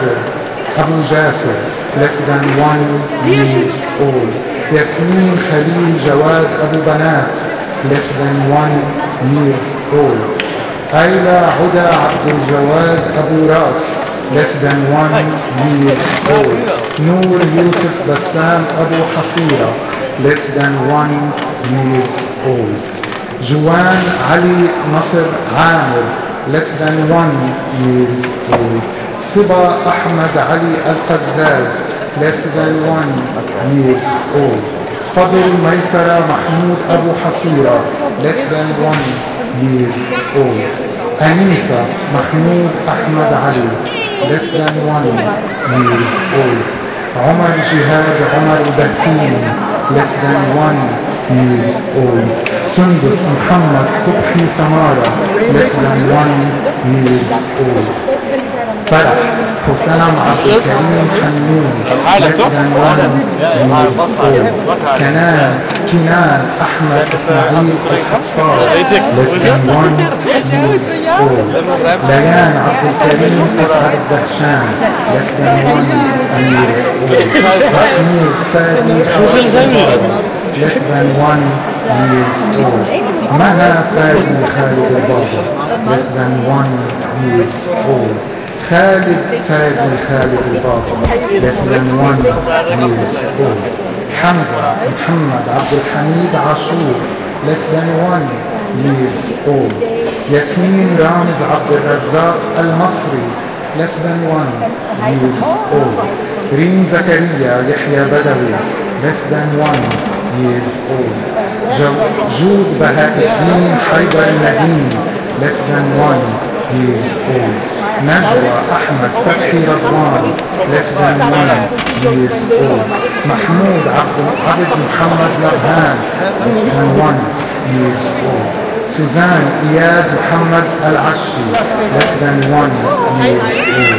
Jasir, less than 1 years old. Yasmin Khalil Jawad Abu Banat, less than 1 years old. Ayla Huda Abdul Jawad Abu Ras, less than 1 years old. Noor Yusuf Bassam Abu Hasira, less than 1 years old. Juwan Ali Nasr Amir, less than 1 years old. Siba Ahmad Ali Al-Qazzaz, less than 1 years old. Fadl Maysara Mahmoud Abu Hasira, less than 1 years old. Anisa Mahmoud Ahmad Ali, less than 1 years old. Omar Jihad Omar Bahtini, less than 1 years old. Sundus Muhammad Subhi Samara, less than 1 years old. Farah Hussam Abdul Karim Hannoun, less than 1 years old. Kinan Ahmad Ismail Al-Hattar, less than 1 years old. Layan Abdul Karim Asad Al-Dahshan, less than 1 years old. Mahmoud Fadi Khalid, less than 1 years old. Maha Fadi Khalid Al-Baba, less than 1 years old. Khalid Fadi Khalid Al-Baba, less than 1 years old. Hamza Muhammad Abdul Hamid Ashur, less than 1 years old. Yasmin Ramiz Abdul Razzaq Al-Masri, less than 1 years old. Reem Zakaria Yahya Badawi, less than 1 years old. Joud Bahauddin Haidar Nadim, less than 1 years old. Najwa Ahmad Fathi Radwan, less than 1 years old. Mahmoud Abd Muhammad Labhan, less than 1 years old. Suzanne Iyad Muhammad Al-Ashi, less than 1 years old.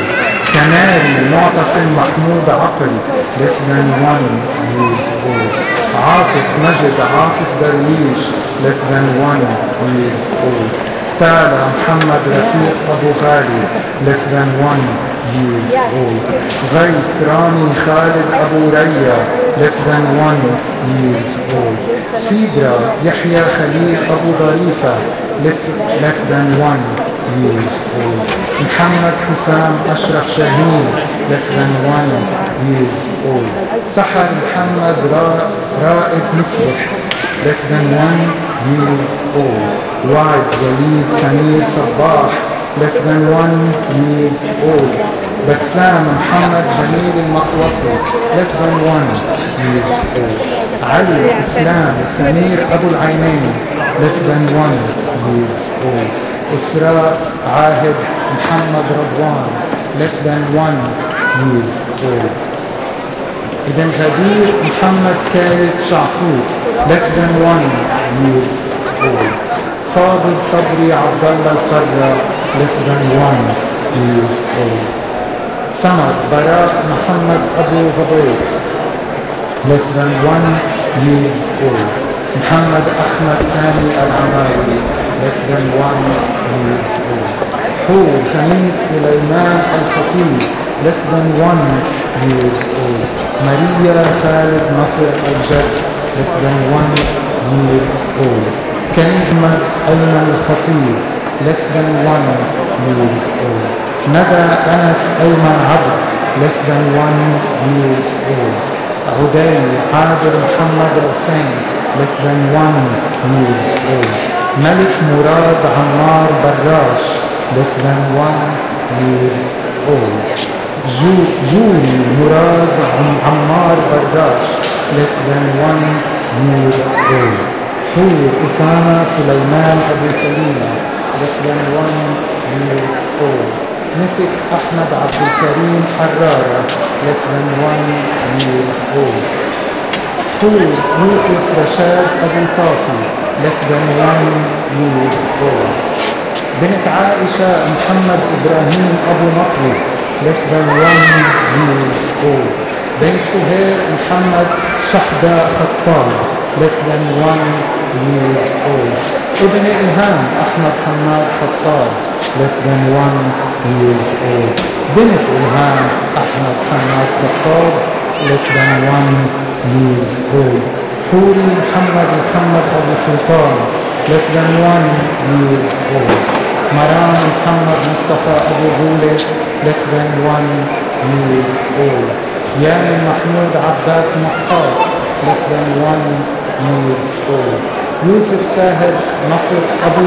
كناري معتصم محمود عقل less than 1 years old. عاطف مجد عاطف درويش less than 1 years old. تعالى محمد رفيق أبو غالي less than 1 years old. غيث رامي خالد أبو ريا less than 1 years old. سيدرا يحيى خليل أبو ظريفة less than 1 years old. محمد حسام أشرف شاهين less than 1 years old. سحر محمد رائد مصبح less than 1 years old. وعد وليد سمير صباح less than 1 years old. بسام محمد جميل المقوصي less than 1 years old. علي إسلام سمير أبو العينين less than 1 years old. إسراء عاهد محمد رضوان less than 1 years old. ابن غدير محمد كايد شعفوت less than 1 years old. صابر صبري عبد الله الفرة less than 1 years old. سمر براء محمد أبو غبيط less than 1 years old. محمد أحمد ثاني العماري less than 1 years old. حور خميس سليمان الخطيب less than 1 years old. ماريا خالد نصر الجد less than 1 years old. كنز أيمن الخطيب less than 1 years old. ندى أنس أيمن عبد less than 1 years old. عدي عادل محمد حسين less than 1 years old. ملك مراد عمار براش less than 1 years old. جولي مراد عمار براش less than 1 years old. حور أسامة سليمان أبو سليم less than 1 years old. مسك أحمد عبد الكريم حرارة less than 1 years old. حور يوسف رشاد أبو صافي less than 1 years old. بنت عائشة محمد إبراهيم أبو مطوي less than 1 years old. بنت سهير محمد شحدة خطاب less than 1 years old. ابن إلهام أحمد حماد خطاب less than 1 years old. بنت إلهام أحمد حماد خطاب less than 1 years old. حوري محمد أبو سلطان less than 1 years old. مرام محمد مصطفى أبو غولة less than 1 years old. يامن محمود عباس محقاق less than 1 years old. يوسف ساهر نصر أبو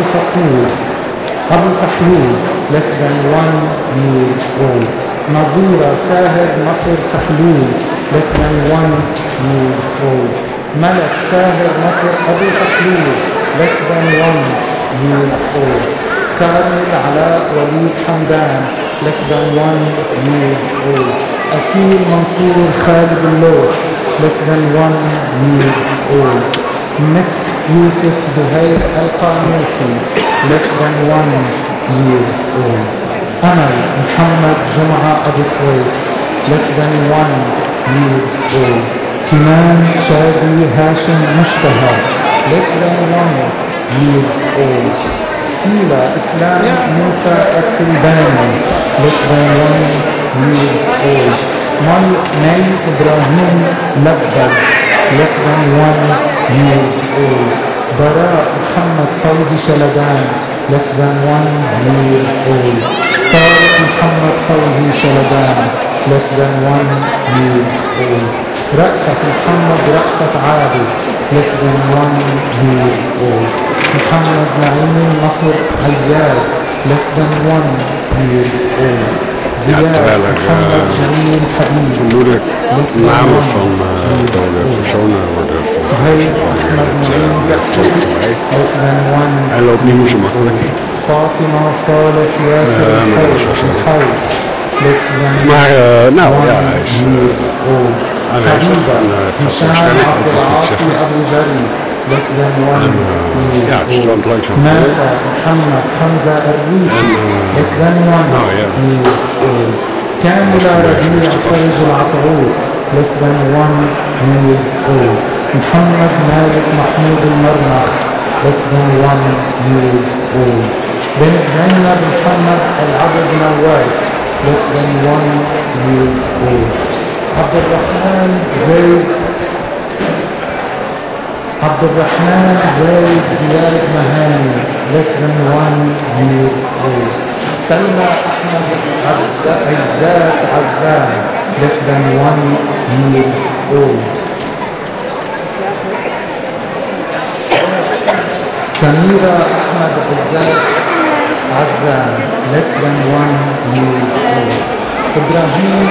صحيول less than 1 years old. نظيرة ساهر نصر سحلول less than 1 years old. ملك ساهر نصر أبو سحلول less than 1 years old. كارمل علاء وليد حمدان less than 1 years old. أسيل منصور خالد اللوح less than 1 years old. مسك يوسف زهير القانوسي less than 1 years old. أمل محمد جمعة أبو سويس less than 1 years old. كنان شادي هاشم مشتهى less than 1 years old. سيلا إسلام موسى التلباني less than 1 years old. مي إبراهيم لبد less than 1 years old. براء محمد فوزي شلدان less than 1 years old. طارق محمد فوزي شلدان less than 1 years old. رأفت محمد رأفت عابد less than 1 years old. محمد نعيم نصر عياد less than 1 years old. زياد محمد جميل حبيب vermoedelijk namen van dode personen worden Suhaib Ahmed Mareen Zakir less than 1 Hij loopt niet zo makkelijk. Fatima Saleh Yasser Al-Hawf less than Maar nou ja, hij is aanwezig Habiba en gaat Hisham waarschijnlijk ook nog iets Abdelati zeggen. Abu Jari less than 1 Ja, het stroomt langzaam Nafa voor. Muhammad Hamza Al-Rifi less than 1 nou ja. years old. كاملة ربيع فرج العطعوط less than 1 years old. محمد مالك محمود المرمخ less than 1 years old. بنت زينب محمد العبد نواس less than 1 years old. عبد الرحمن زايد زياد مهاني less than 1 years old. سلمى أحمد عزات عزام less than 1 years old. سميرة أحمد عزات عزام less than 1 years old. إبراهيم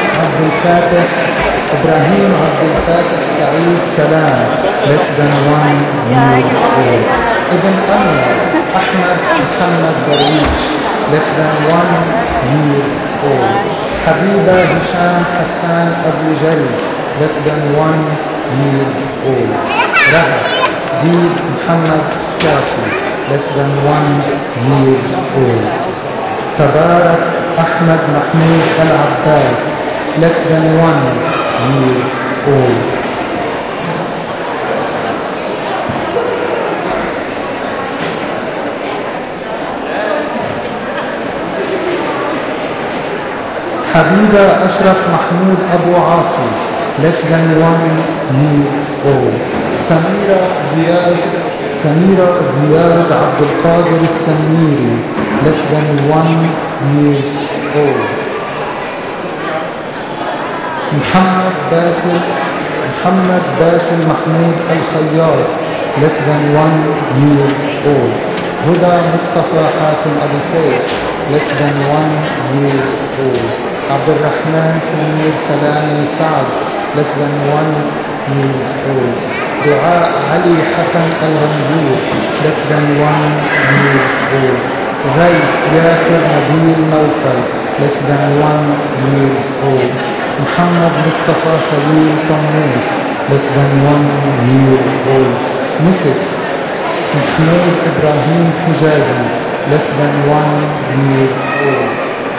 عبد الفاتح سعيد سلام less than 1 years old. ابن أنور أحمد محمد بريش less than 1 years old. حبيبة هشام حسان أبو جري less than 1 years old. رهب ديد محمد سكافي less than 1 years old. تبارك أحمد محمود العباس less than 1 years old. حبيبة أشرف محمود أبو عاصي less than 1 years old. سميرة زياد عبد القادر السميري less than 1 years old. محمد باسل محمود الخياط less than 1 years old. هدى مصطفى حاتم أبو سيف less than 1 years old. عبد الرحمن سمير سلامي سعد less than 1 years old. دعاء علي حسن الغندور less than 1 years old. غيث ياسر نبيل نوفل less than 1 years old. محمد مصطفى خليل طموس less than 1 years old. مسك محمود إبراهيم حجازي less than 1 years old.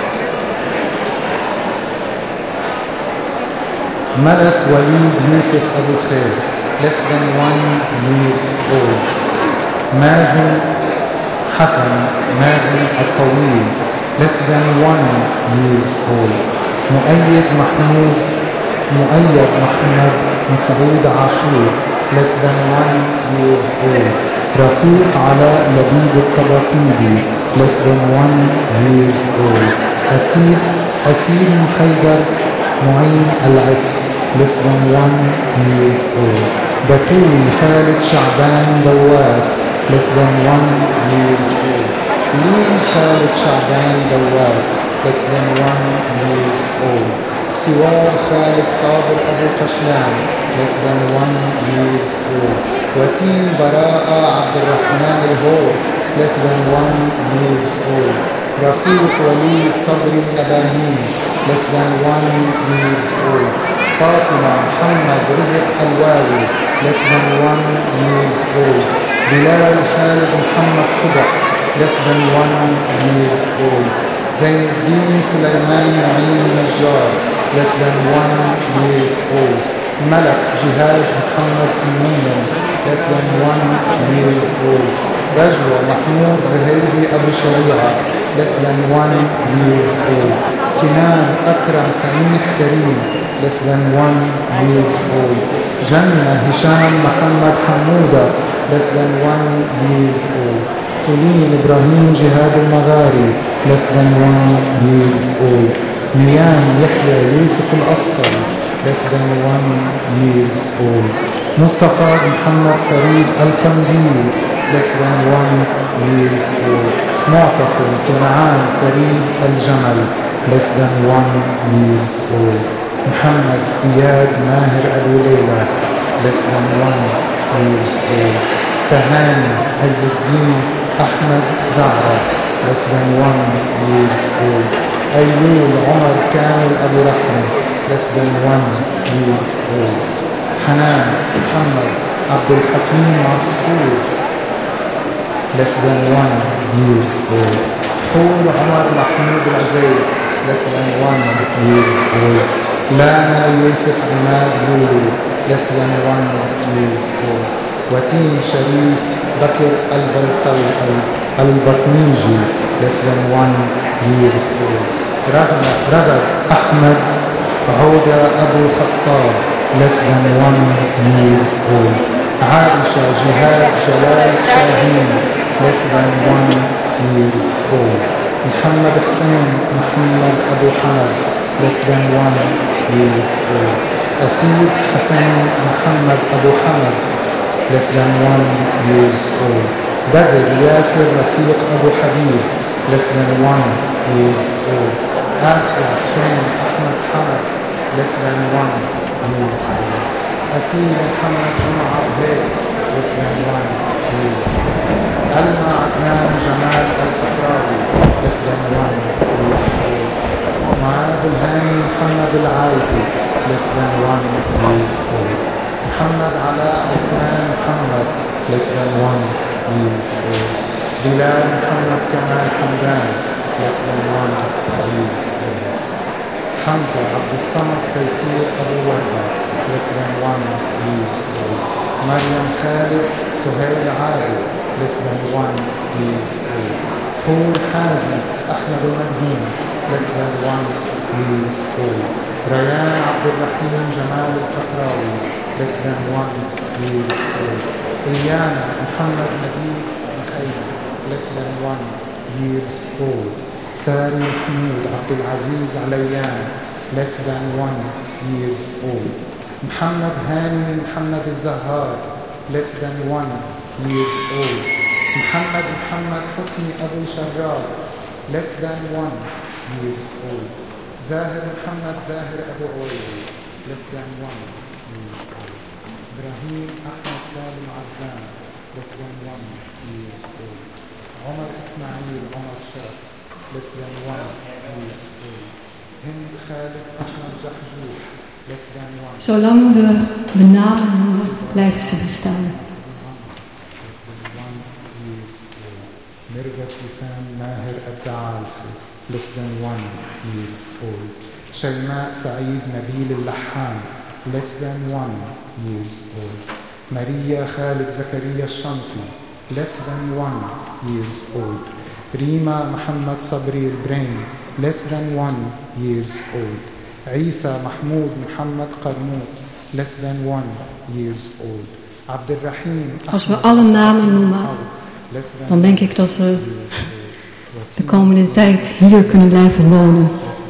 ملك وليد يوسف أبو خير less than 1 years old. مازن حسن الطويل less than 1 years old. مؤيد محمد مسعود عاشور less than 1 years old. رفيق علاء لبيب الطباطيبي less than 1 years old. أسيل محيدر معين العف less than 1 years old. بتول خالد شعبان دواس less than 1 years old. لين خالد شعبان دواس less than 1 years old. سوار خالد صابر أبو قشلان less than 1 years old. وتين براءة عبد الرحمن الهور less than 1 years old. رفيق وليد صبري النباهين less than 1 years old. فاطمة محمد رزق الواوي less than 1 years old. بلال خالد محمد صبح less than 1 years old. زين الدين سليمان معين نجار less than 1 years old. ملك جهاد محمد المؤمن less than 1 years old. رجوة محمود زهيدي أبو شريعة less than 1 years old. كنان أكرم سميح كريم less than 1 years old. جنة هشام محمد حمودة less than 1 years old. تولين إبراهيم جهاد المغاري less than 1 years old. ميان يحيى يوسف الأسطر less than 1 years old. مصطفى محمد فريد الكنديل less than 1 years old. معتصم كنعان فريد الجمل less than 1 years old. محمد إياد ماهر أبو ليلى less than 1 years old. تهاني عز الدين أحمد زعرة less than 1 years old. أيلول عمر كامل أبو رحمة less than 1 years old. حنان محمد عبد الحكيم عصفور less than 1 years old. حور عمر محمود العزيز less than 1 years old. Lana Yusuf Ahmad Lulu, less than 1 years old. Wateen Sharif Bakr Al-Batniji, less than 1 years old. Ragad Ahmed Auda Abu Khattab, less than 1 years old. Aisha Jihad Jalal Shaheen, less than 1 years old. Muhammad Hussein Muhammad Abu Hamad, less than 1 years old. Asid Hassan Muhammad Abu Hamad, less than 1 years old. Badr Yasir Rafiq Abu Habib, less than 1 years old. Asra Hussein Ahmad Hamad, less than 1 years old. Asil Muhammad Juma Abhed, less than 1 years old. Alma Adnan Jamal Al-Qatrawi, less than 1 years old. Mu'adh Al-Hani Muhammad Al-Aidi, less than 1 years old. Muhammad Ala Uthman Muhammad, less than 1 years old. Bilal Muhammad Kamal Hamdan, less than 1 years old. Hamza Abdul Samad Taysir Abu Warda, less than 1 years old. Maryam Khalid Suhail Adil, less than 1 years old. Hur Hazim Ahmad Al-Mazhoum, less than 1 years old. Rayan Abdul Rahim Jamal Al-Qatrawi, less than 1 years old. Ilyana Muhammad Nabi Khayr, less than 1 years old. Sari Mahmoud Abdul Aziz Alayyan, less than 1 years old. Muhammad Hani Muhammad Al-Zahar, less than 1 years old. Muhammad Husni Abu Sharrar, less than 1 years old. Zahir Muhammad Zahir Abu Uwaidi, less than 1 years old. Ibrahim Ahmad Salim Azzam, less than 1 years old. Omar Ismail Omar Sharaf, less than 1 years old. Hind Khalid Ahmad Jahjouh, less than 1. Zolang we de namen noemen, blijven ze bestaan. Mirvat Wissam Mahir Ad-Daalsi, less than 1 years old. Shayma Saeed Nabil Al-Lahan, less than 1 years old. Maria Khalid Zakaria Shanti, less than 1 years old. Rima Muhammad Sabri Al-Brain, less than 1 years old. Isa Mahmoud Muhammad Qarnout, less than 1 years old. Abdurrahim. Als we alle namen noemen, dan denk ik dat we de komende tijd hier kunnen blijven wonen.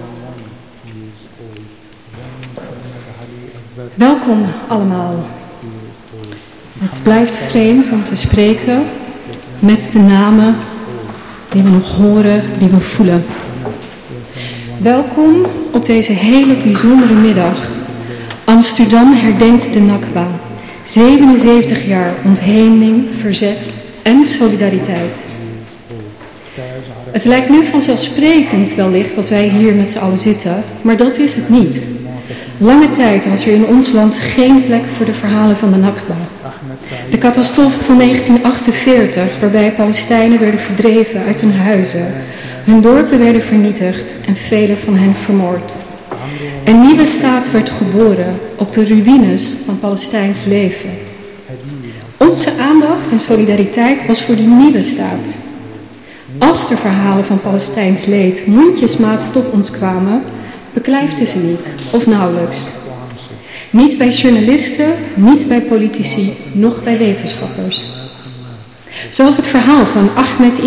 Welkom allemaal. Het blijft vreemd om te spreken met de namen die we nog horen, die we voelen. Welkom op deze hele bijzondere middag. Amsterdam herdenkt de Nakba. 77 jaar ontheemding, verzet en solidariteit. Het lijkt nu vanzelfsprekend wellicht dat wij hier met z'n allen zitten, maar dat is het niet. Lange tijd was er in ons land geen plek voor de verhalen van de Nakba. De catastrofe van 1948, waarbij Palestijnen werden verdreven uit hun huizen, hun dorpen werden vernietigd en velen van hen vermoord. Een nieuwe staat werd geboren op de ruïnes van Palestijns leven. Onze aandacht en solidariteit was voor die nieuwe staat. Als er verhalen van Palestijns leed mondjesmaat tot ons kwamen, beklijfden ze niet, of nauwelijks. Niet bij journalisten, niet bij politici, noch bij wetenschappers. Zoals het verhaal van Ahmed